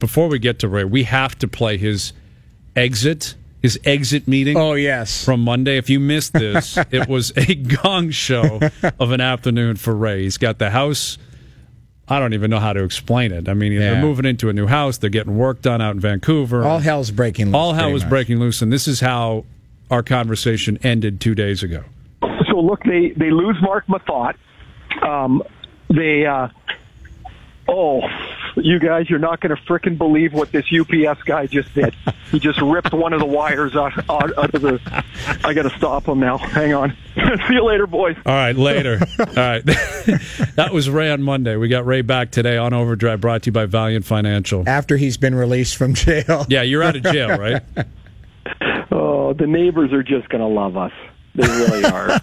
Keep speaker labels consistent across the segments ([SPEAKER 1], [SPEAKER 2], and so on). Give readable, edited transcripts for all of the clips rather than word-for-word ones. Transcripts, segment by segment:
[SPEAKER 1] before we get to Ray, we have to play his exit meeting.
[SPEAKER 2] Oh, yes.
[SPEAKER 1] From Monday. If you missed this, it was a gong show of an afternoon for Ray. He's got the house. I don't even know how to explain it. I mean, they're moving into a new house. They're getting work done out in Vancouver.
[SPEAKER 2] All hell's breaking loose.
[SPEAKER 1] All hell was breaking loose, and this is how our conversation ended 2 days ago.
[SPEAKER 3] So, look, they lose Mark Mathot. You guys, you're not going to frickin' believe what this UPS guy just did. He just ripped one of the wires out of the... I got to stop him now. Hang on. See you later, boys.
[SPEAKER 1] All right, later. All right. That was Ray on Monday. We got Ray back today on Overdrive, brought to you by Valiant Financial.
[SPEAKER 2] After he's been released from jail.
[SPEAKER 1] Yeah, you're out of jail, right?
[SPEAKER 3] Oh, the neighbors are just going to love us. They really are.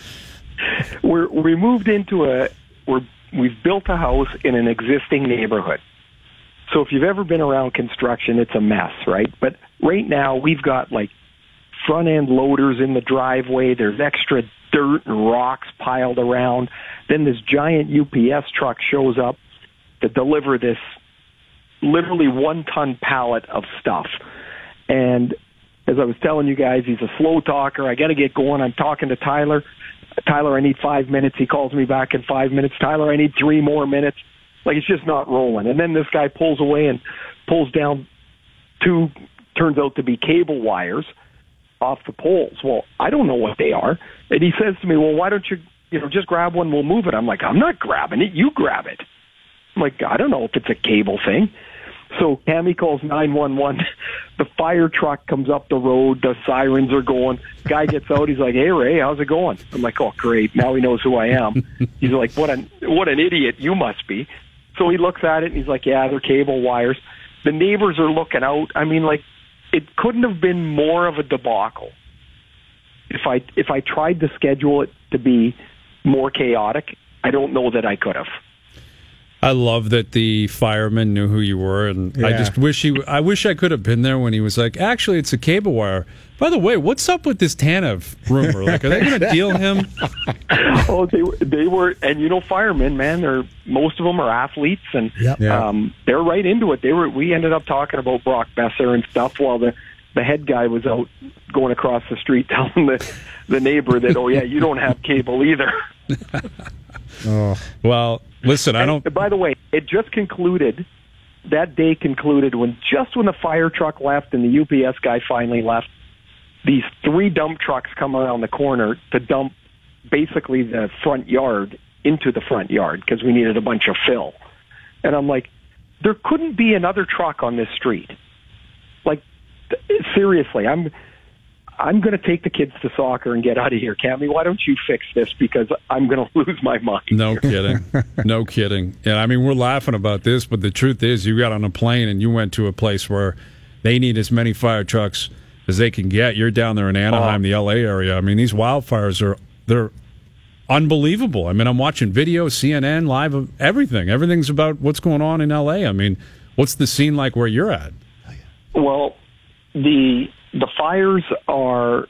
[SPEAKER 3] We moved into we've built a house in an existing neighborhood. So if you've ever been around construction, it's a mess, right? But right now we've got like front end loaders in the driveway. There's extra dirt and rocks piled around. Then this giant UPS truck shows up to deliver this literally 1-ton pallet of stuff. And as I was telling you guys, he's a slow talker. I got to get going. I'm talking to Tyler. Tyler, I need 5 minutes. He calls me back in 5 minutes. Tyler, I need 3 more minutes. Like, it's just not rolling. And then this guy pulls away and pulls down 2, turns out to be cable wires off the poles. Well, I don't know what they are. And he says to me, well, why don't you just grab one, we'll move it. I'm like, I'm not grabbing it. You grab it. I'm like, I don't know if it's a cable thing. So Cammy calls 911. The fire truck comes up the road. The sirens are going. Guy gets out. He's like, hey, Ray, how's it going? I'm like, oh, great. Now he knows who I am. He's like, what an idiot you must be. So he looks at it, and he's like, yeah, they're cable wires. The neighbors are looking out. I mean, like, it couldn't have been more of a debacle. If I tried to schedule it to be more chaotic, I don't know that I could have.
[SPEAKER 1] I love that the fireman knew who you were, and I just wish I wish I could have been there when he was like, actually, it's a cable wire. By the way, what's up with this Tanev rumor? Like, are they going to deal him?
[SPEAKER 3] Oh, they were, and firemen, man, most of them are athletes, and they're right into it. We ended up talking about Brock Besser and stuff while the head guy was out going across the street telling the neighbor that, oh yeah, you don't have cable either.
[SPEAKER 1] Oh. Well, listen,
[SPEAKER 3] By the way, it just concluded. That day concluded when the fire truck left and the UPS guy finally left. These 3 dump trucks come around the corner to dump basically the front yard into the front yard because we needed a bunch of fill. And I'm like, there couldn't be another truck on this street. Like, seriously, I'm going to take the kids to soccer and get out of here. Cammy, why don't you fix this? Because I'm going to lose my mind.
[SPEAKER 1] No kidding. No kidding. Yeah, I mean, we're laughing about this, but the truth is you got on a plane and you went to a place where they need as many fire trucks as they can get. You're down there in Anaheim, the L.A. area. I mean, these wildfires they're unbelievable. I mean, I'm watching video, CNN, live, everything. Everything's about what's going on in L.A. I mean, what's the scene like where you're at?
[SPEAKER 3] Well, the fires are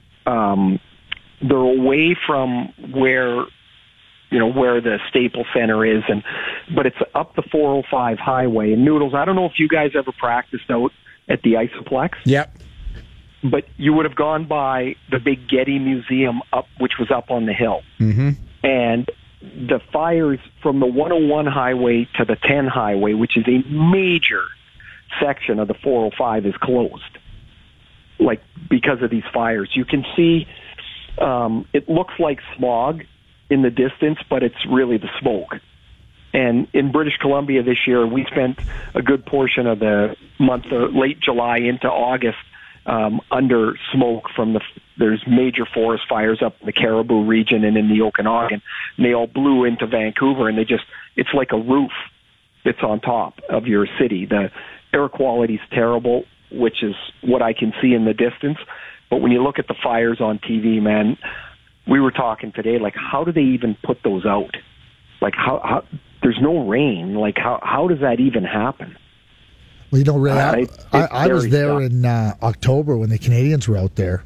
[SPEAKER 3] they're away from where the Staples Center is, but it's up the 405 highway. And Noodles, I don't know if you guys ever practiced out at the Isoplex.
[SPEAKER 2] Yep.
[SPEAKER 3] But you would have gone by the big Getty Museum which was up on the hill.
[SPEAKER 2] Mm-hmm.
[SPEAKER 3] And the fires from the 101 highway to the 10 highway, which is a major section of the 405, is closed. Like, because of these fires. You can see it looks like smog in the distance, but it's really the smoke. And in British Columbia this year, we spent a good portion of the month of late July into August under smoke from there's major forest fires up in the Caribou region and in the Okanagan. And they all blew into Vancouver, and it's like a roof that's on top of your city. The air quality is terrible, which is what I can see in the distance. But when you look at the fires on TV, man, we were talking today, like, how do they even put those out? Like, how there's no rain. Like, how does that even happen?
[SPEAKER 4] Well, Ray, I was there in October when the Canadians were out there,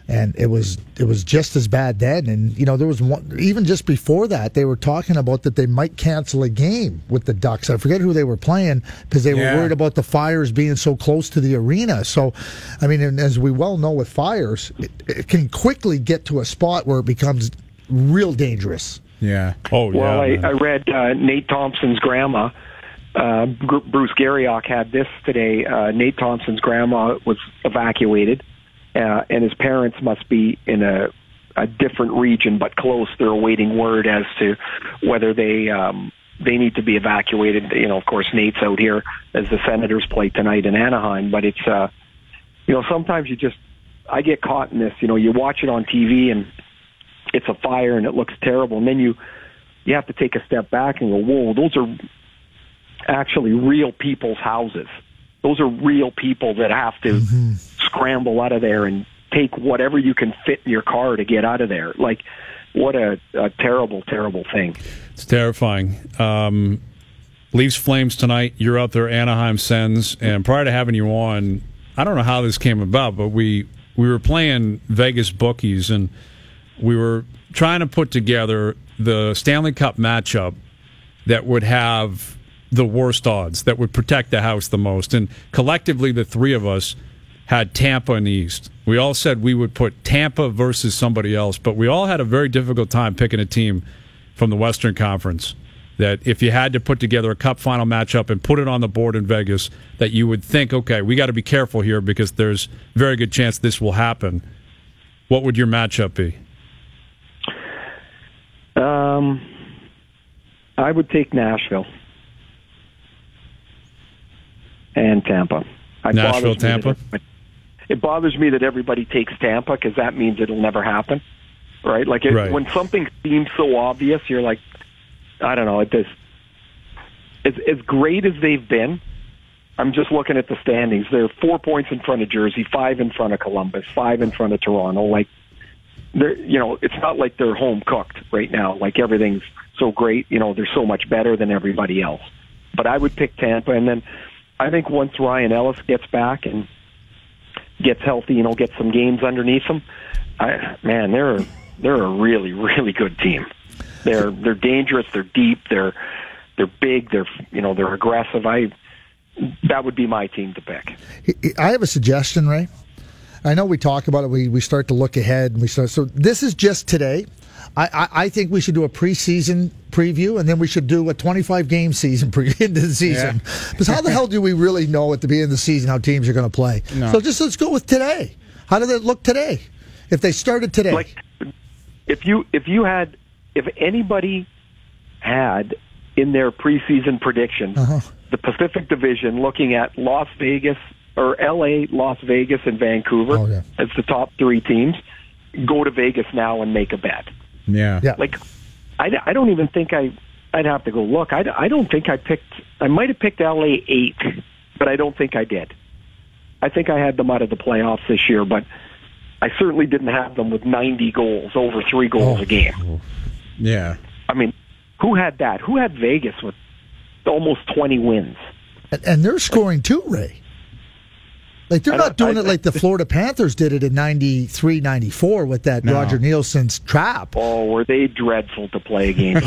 [SPEAKER 4] And it was just as bad then. And, you know, there was one, even just before that, they were talking about that they might cancel a game with the Ducks. I forget who they were playing because they were worried about the fires being so close to the arena. So, I mean, and as we well know with fires, it can quickly get to a spot where it becomes real dangerous.
[SPEAKER 2] Yeah.
[SPEAKER 1] Oh, yeah.
[SPEAKER 3] Well, I read Nate Thompson's grandma, Bruce Garriock, had this today. Nate Thompson's grandma was evacuated. And his parents must be in a different region, but close. They're awaiting word as to whether they need to be evacuated. You know, of course, Nate's out here as the Senators play tonight in Anaheim. But it's, you know, sometimes I get caught in this. You know, you watch it on TV and it's a fire and it looks terrible, and then you have to take a step back and go, whoa, those are actually real people's houses. Those are real people that have to scramble out of there and take whatever you can fit in your car to get out of there. Like, what a terrible, terrible thing.
[SPEAKER 1] It's terrifying. Leafs Flames tonight. You're out there, Anaheim Sens. And prior to having you on, I don't know how this came about, but we were playing Vegas bookies, and we were trying to put together the Stanley Cup matchup that would have the worst odds, that would protect the house the most. And collectively, the three of us had Tampa in the East. We all said we would put Tampa versus somebody else, but we all had a very difficult time picking a team from the Western Conference that if you had to put together a Cup final matchup and put it on the board in Vegas, that you would think, okay, we got to be careful here because there's a very good chance this will happen. What would your matchup be?
[SPEAKER 3] I would take Nashville and Tampa.
[SPEAKER 1] Nashville, Tampa?
[SPEAKER 3] It bothers me that everybody takes Tampa because that means it'll never happen, right? Like, when something seems so obvious, you're like, I don't know, as great as they've been, I'm just looking at the standings. They're 4 points in front of Jersey, 5 in front of Columbus, 5 in front of Toronto. Like, you know, it's not like they're home cooked right now. Like, everything's so great. You know, they're so much better than everybody else. But I would pick Tampa, and then I think once Ryan Ellis gets back and gets healthy, you know, get some games underneath them, they're a really, really good team. They're dangerous. They're deep. They're big. They're aggressive. That would be my team to pick.
[SPEAKER 4] I have a suggestion, Ray. I know we talk about it. We start to look ahead, and so this is just today. I think we should do a preseason preview, and then we should do a 25-game season preview into the season. Because how the hell do we really know at the beginning of the season how teams are going to play? No. So just let's go with today. How did it look today? If they started today,
[SPEAKER 3] like if anybody had in their preseason prediction the Pacific Division, looking at Las Vegas or LA, Las Vegas, and Vancouver as the top 3 teams, go to Vegas now and make a bet.
[SPEAKER 2] Yeah.
[SPEAKER 3] Like, I don't even think I'd have to go look. I don't think I might have picked LA 8, but I don't think I did. I think I had them out of the playoffs this year, but I certainly didn't have them with 90 goals, over 3 goals a game.
[SPEAKER 2] Yeah.
[SPEAKER 3] I mean, who had that? Who had Vegas with almost 20 wins?
[SPEAKER 4] And they're scoring too, Ray. Like, they're not doing it like the Florida Panthers did it in 93, 94 with that Roger Nielsen's trap.
[SPEAKER 3] Oh, were they dreadful to play against?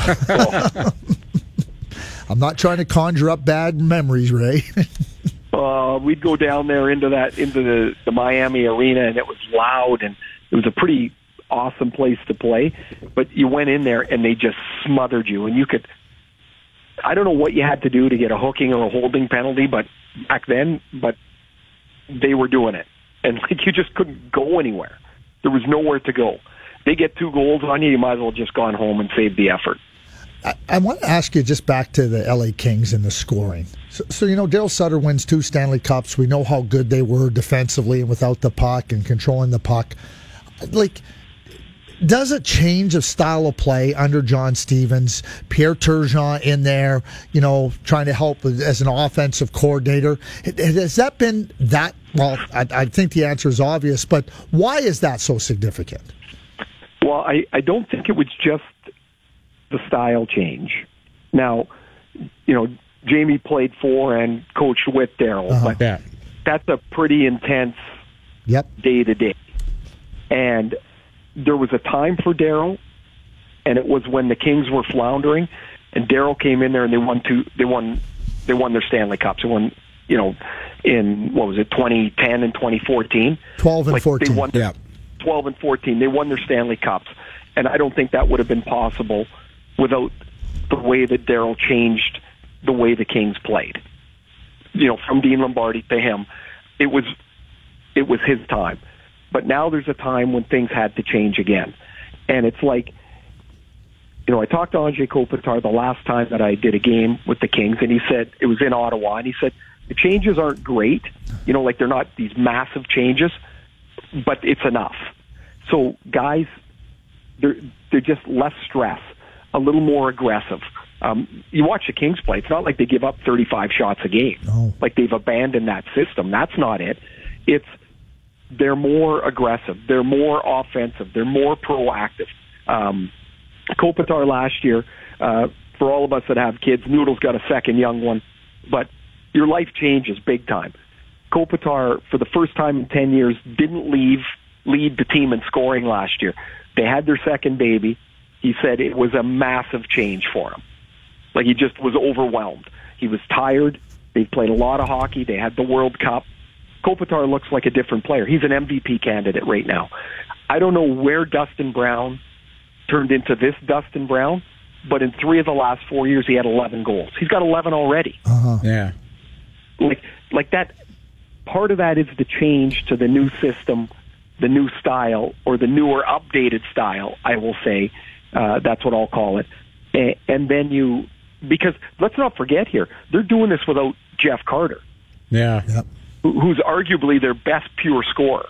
[SPEAKER 4] I'm not trying to conjure up bad memories, Ray.
[SPEAKER 3] We'd go down there into the Miami arena, and it was loud, and it was a pretty awesome place to play. But you went in there, and they just smothered you, and you could. I don't know what you had to do to get a hooking or a holding penalty, but back then, they were doing it, and like, you just couldn't go anywhere. There was nowhere to go. They get 2 goals on you, you might as well just gone home and saved the effort.
[SPEAKER 4] I want to ask you just back to the LA Kings and the scoring. So you know, Daryl Sutter wins 2 Stanley Cups. We know how good they were defensively and without the puck and controlling the puck. Like, does it change of style of play under John Stevens? Pierre Turgeon in there, you know, trying to help as an offensive coordinator. Has that been that? Well, I think the answer is obvious, but why is that so significant?
[SPEAKER 3] Well, I don't think it was just the style change. Now, you know, Jamie played for and coached with Daryl, but that's a pretty intense day-to-day. And there was a time for Darryl, and it was when the Kings were floundering, and Darryl came in there and they won their Stanley Cups. They won, in, 2010 and 2014?
[SPEAKER 4] 12 and 14.
[SPEAKER 3] They won 12 and 14. They won their Stanley Cups. And I don't think that would have been possible without the way that Darryl changed the way the Kings played. From Dean Lombardi to him, it was his time. But now there's a time when things had to change again. And it's like, I talked to Andrei Kopitar the last time that I did a game with the Kings, and he said, it was in Ottawa, and he said, the changes aren't great. They're not these massive changes, but it's enough. So guys, they're just less stress, a little more aggressive. You watch the Kings play, it's not like they give up 35 shots a game.
[SPEAKER 4] No.
[SPEAKER 3] Like they've abandoned that system. That's not it. They're more aggressive. They're more offensive. They're more proactive. Kopitar last year, for all of us that have kids, Noodle's got a second young one, but your life changes big time. Kopitar, for the first time in 10 years, didn't lead the team in scoring last year. They had their second baby. He said it was a massive change for him. Like, he just was overwhelmed. He was tired. They played a lot of hockey. They had the World Cup. Kopitar looks like a different player. He's an MVP candidate right now. I don't know where Dustin Brown turned into this Dustin Brown, but in 3 of the last 4 years, he had 11 goals. He's got 11 already.
[SPEAKER 4] Uh-huh.
[SPEAKER 2] Yeah.
[SPEAKER 3] Like that, part of that is the change to the new system, the new style, or the newer updated style, I will say. That's what I'll call it. And then because let's not forget here, they're doing this without Jeff Carter.
[SPEAKER 2] Yeah.
[SPEAKER 4] Yep.
[SPEAKER 3] Who's arguably their best pure scorer.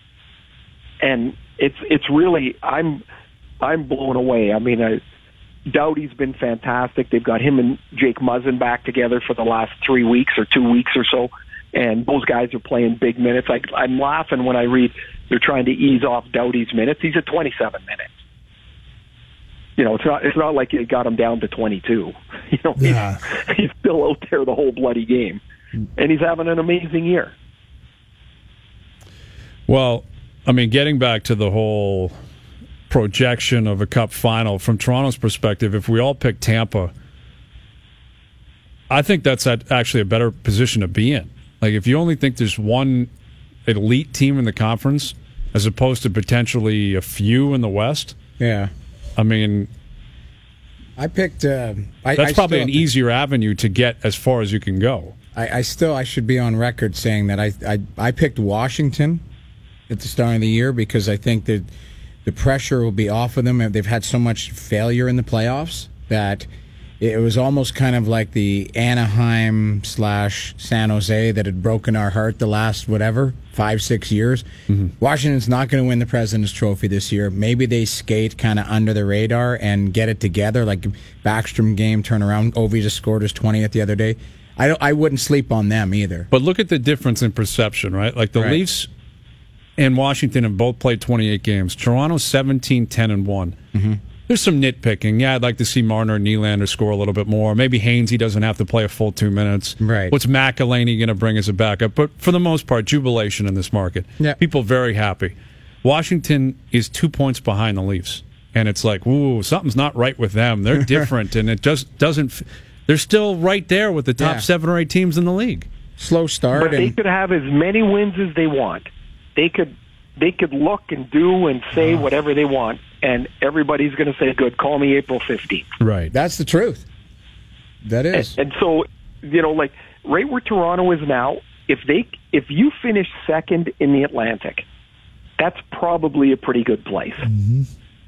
[SPEAKER 3] And it's really, I'm blown away. I mean, Doughty's been fantastic. They've got him and Jake Muzzin back together for the last 3 weeks or 2 weeks or so, and those guys are playing big minutes. I'm laughing when I read they're trying to ease off Doughty's minutes. He's at 27 minutes. It's not like it got him down to 22.
[SPEAKER 4] Yeah.
[SPEAKER 3] He's still out there the whole bloody game, and he's having an amazing year.
[SPEAKER 1] Well, I mean, getting back to the whole projection of a Cup final, from Toronto's perspective, if we all pick Tampa, I think that's actually a better position to be in. Like, if you only think there's one elite team in the conference as opposed to potentially a few in the West,
[SPEAKER 2] Yeah.
[SPEAKER 1] I mean,
[SPEAKER 2] I picked.
[SPEAKER 1] that's probably an easier avenue to get as far as you can go.
[SPEAKER 2] I should be on record saying that I picked Washington at the start of the year because I think that the pressure will be off of them. They've had so much failure in the playoffs that it was almost kind of like the Anaheim / San Jose that had broken our heart the last, 5-6 years. Mm-hmm. Washington's not going to win the President's Trophy this year. Maybe they skate kind of under the radar and get it together, like Backstrom game turnaround. Ovi just scored his 20th the other day. I wouldn't sleep on them either.
[SPEAKER 1] But look at the difference in perception, right? Like the Leafs and Washington have both played 28 games. Toronto's 17-10-1. Mm-hmm. There's some nitpicking. Yeah, I'd like to see Marner and Nylander score a little bit more. Maybe Hainsey doesn't have to play a full 2 minutes.
[SPEAKER 2] Right.
[SPEAKER 1] What's McElhinney going to bring as a backup? But for the most part, jubilation in this market.
[SPEAKER 2] Yeah.
[SPEAKER 1] People very happy. Washington is 2 points behind the Leafs. And it's like, ooh, something's not right with them. They're different, and it just doesn't... They're still right there with the top 7 or 8 teams in the league.
[SPEAKER 2] Slow start.
[SPEAKER 3] But they could have as many wins as they want. They could look and do and say whatever they want, and everybody's going to say, good, call me April 15th.
[SPEAKER 1] Right.
[SPEAKER 2] That's the truth. That is.
[SPEAKER 3] And so, like right where Toronto is now, if you finish second in the Atlantic, that's probably a pretty good place.
[SPEAKER 4] Mm-hmm.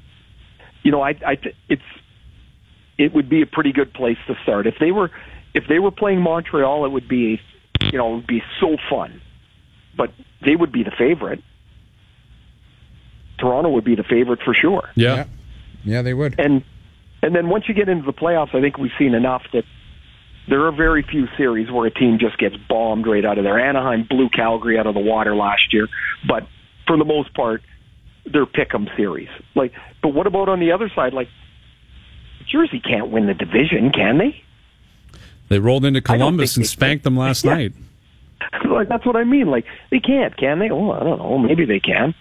[SPEAKER 3] It would be a pretty good place to start. If they were playing Montreal, it would be so fun. But they would be the favorite. Toronto would be the favorite for sure.
[SPEAKER 1] Yeah,
[SPEAKER 2] they would.
[SPEAKER 3] And then once you get into the playoffs, I think we've seen enough that there are very few series where a team just gets bombed right out of there. Anaheim blew Calgary out of the water last year, but for the most part, they're pick-em series. But what about on the other side? Like, Jersey can't win the division, can they?
[SPEAKER 1] They rolled into Columbus and spanked them last night.
[SPEAKER 3] That's what I mean. Like, they can't, can they? Oh, I don't know. Maybe they can.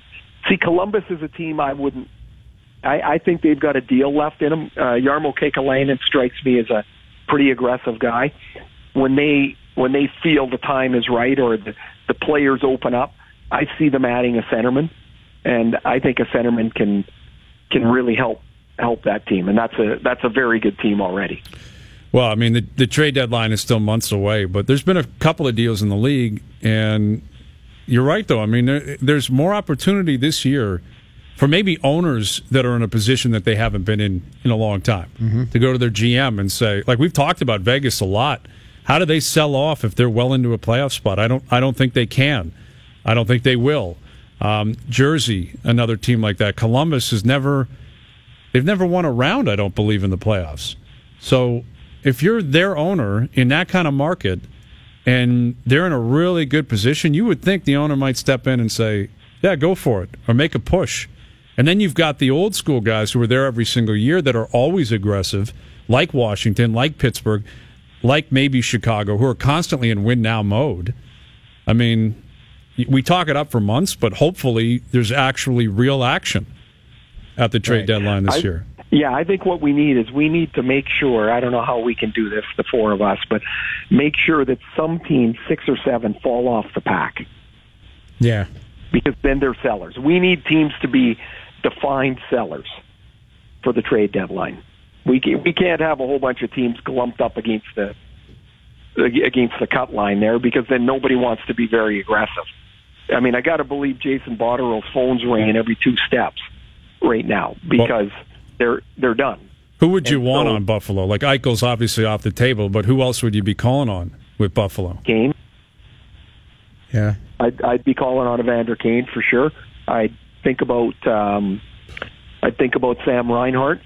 [SPEAKER 3] See, Columbus is a team I wouldn't. I think they've got a deal left in them. Jarmo Kekalainen strikes me as a pretty aggressive guy. When they feel the time is right or the players open up, I see them adding a centerman, and I think a centerman can really help that team, and that's a very good team already.
[SPEAKER 1] Well, I mean, the trade deadline is still months away, but there's been a couple of deals in the league, and you're right, though. I mean, there's more opportunity this year for maybe owners that are in a position that they haven't been in a long time to go to their GM and say, like we've talked about Vegas a lot, how do they sell off if they're well into a playoff spot? I don't think they can. I don't think they will. Jersey, another team like that. Columbus they've never won a round, I don't believe, in the playoffs. So if you're their owner in that kind of market and they're in a really good position, you would think the owner might step in and say, yeah, go for it, or make a push. And then you've got the old school guys who are there every single year that are always aggressive, like Washington, like Pittsburgh, like maybe Chicago, who are constantly in win-now mode. I mean, we talk it up for months, but hopefully there's actually real action at the trade deadline this year.
[SPEAKER 3] Yeah, I think what we need to make sure, I don't know how we can do this, the four of us, but make sure that some teams, 6 or 7, fall off the pack.
[SPEAKER 2] Yeah.
[SPEAKER 3] Because then they're sellers. We need teams to be defined sellers for the trade deadline. We can't have a whole bunch of teams clumped up against the cut line there, because then nobody wants to be very aggressive. I mean, I got to believe Jason Botterill's phone's ringing every 2 steps right now because they're done.
[SPEAKER 1] Who would you want on Buffalo? Like Eichel's obviously off the table, but who else would you be calling on with Buffalo?
[SPEAKER 3] Kane.
[SPEAKER 2] Yeah,
[SPEAKER 3] I'd be calling on Evander Kane for sure. I'd think about Sam Reinhart.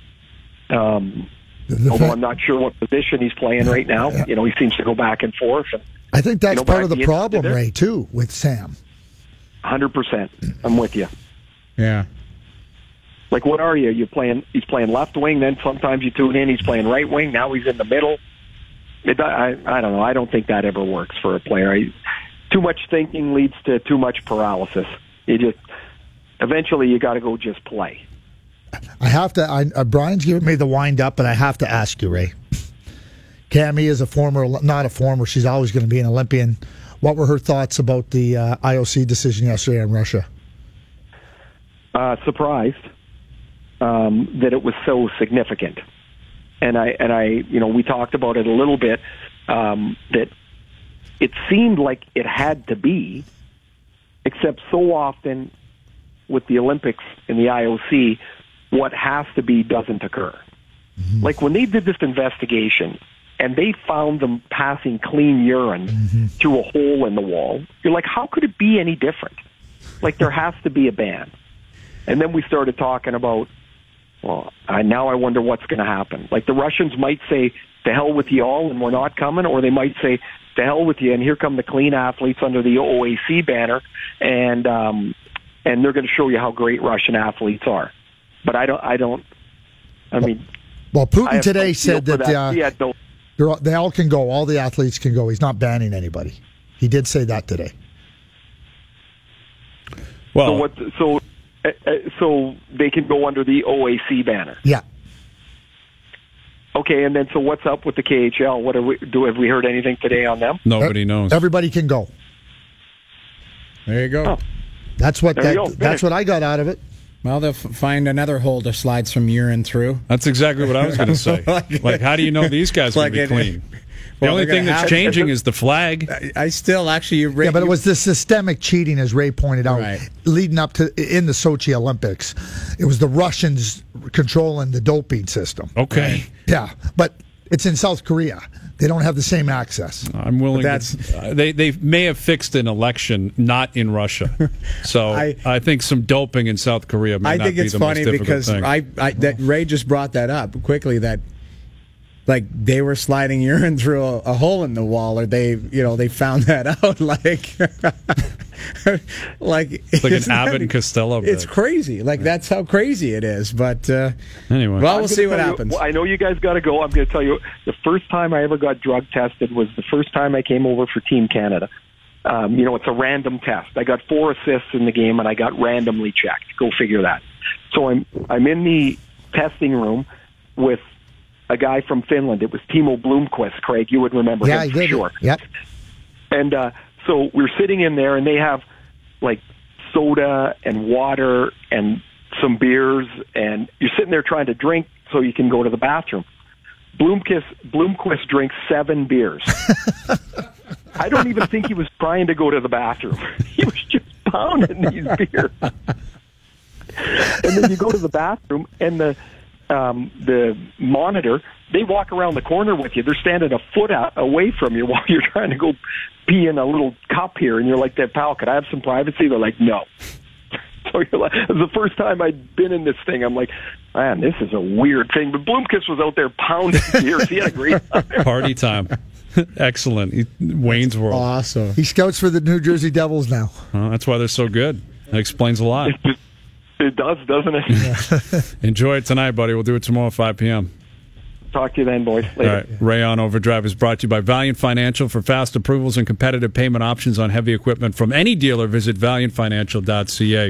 [SPEAKER 3] Although I'm not sure what position he's playing right now.
[SPEAKER 4] Yeah.
[SPEAKER 3] You know, he seems to go back and forth. And,
[SPEAKER 4] I think that's part of the problem, Ray, too, with Sam.
[SPEAKER 3] 100%. I'm with you.
[SPEAKER 2] Yeah.
[SPEAKER 3] Like, what are you? He's playing left wing, then sometimes you tune in, he's playing right wing, now he's in the middle. I don't know. I don't think that ever works for a player. Too much thinking leads to too much paralysis. Eventually you got to go just play.
[SPEAKER 4] I have to. Brian's giving me the wind up, and I have to ask you, Ray. Cammie is not a former. She's always going to be an Olympian. What were her thoughts about the IOC decision yesterday on Russia?
[SPEAKER 3] Surprised that it was so significant, and I, we talked about it a little bit. That it seemed like it had to be, except so often with the Olympics and the IOC, what has to be doesn't occur. Mm-hmm. Like when they did this investigation and they found them passing clean urine through a hole in the wall, you're like, how could it be any different? Like there has to be a ban. And then we started talking about, well, now I wonder what's going to happen. Like the Russians might say, to hell with you all and we're not coming, or they might say, to hell with you and here come the clean athletes under the OAC banner, and they're going to show you how great Russian athletes are. But I mean...
[SPEAKER 4] Well, Putin today said that they all can go, all the athletes can go. He's not banning anybody. He did say that today.
[SPEAKER 1] Well,
[SPEAKER 3] so they can go under the OAC banner?
[SPEAKER 4] Yeah.
[SPEAKER 3] Okay, and then so what's up with the KHL? Have we heard anything today on them?
[SPEAKER 1] Nobody knows.
[SPEAKER 4] Everybody can go.
[SPEAKER 2] There you go.
[SPEAKER 3] Oh.
[SPEAKER 4] That's what I got out of it.
[SPEAKER 2] Well, they'll find another hole to slide some urine through.
[SPEAKER 1] That's exactly what I was going to say. like, how do you know these guys will be clean? The only thing that's changing is the flag.
[SPEAKER 2] I still actually...
[SPEAKER 4] Yeah, but it was the systemic cheating, as Ray pointed out, leading up to in the Sochi Olympics. It was the Russians controlling the doping system.
[SPEAKER 1] Okay.
[SPEAKER 4] Yeah, but it's in South Korea. They don't have the same access.
[SPEAKER 1] I'm willing to... They may have fixed an election not in Russia. So I think some doping in South Korea may not be the most difficult thing.
[SPEAKER 2] I think it's funny because Ray just brought that up quickly, that like they were sliding urine through a hole in the wall, or they found that out.
[SPEAKER 1] It's like an Abbott and Costello bit.
[SPEAKER 2] It's crazy. That's how crazy it is. But
[SPEAKER 1] anyway,
[SPEAKER 2] well, we'll see what happens.
[SPEAKER 3] I know you guys got to go. I'm going to tell you, the first time I ever got drug tested was the first time I came over for Team Canada. it's a random test. I got 4 assists in the game, and I got randomly checked. Go figure that. So I'm in the testing room with a guy from Finland. It was Timo Blomqvist, Craig. You would remember him for sure.
[SPEAKER 4] Yep.
[SPEAKER 3] And so we're sitting in there, and they have like soda and water and some beers, and you're sitting there trying to drink so you can go to the bathroom. Blomqvist drinks 7 beers. I don't even think he was trying to go to the bathroom. He was just pounding these beers. And then you go to the bathroom, and the monitor, they walk around the corner with you. They're standing a foot away from you while you're trying to go pee in a little cup here, and you're like, "Pal, could I have some privacy?" They're like, "No." So you're like, it was the first time I'd been in this thing. I'm like, man, this is a weird thing. But Blomqvist was out there pounding beers. He had a great time.
[SPEAKER 1] Party time. Excellent. Wayne's World.
[SPEAKER 2] Awesome.
[SPEAKER 4] He scouts for the New Jersey Devils now.
[SPEAKER 1] That's why they're so good. That explains a lot.
[SPEAKER 3] It does, doesn't it?
[SPEAKER 4] Yeah.
[SPEAKER 1] Enjoy it tonight, buddy. We'll do it tomorrow at 5 p.m.
[SPEAKER 3] Talk to you then, boys. Later.
[SPEAKER 1] All right. Ray on Overdrive is brought to you by Valiant Financial. For fast approvals and competitive payment options on heavy equipment from any dealer, visit valiantfinancial.ca.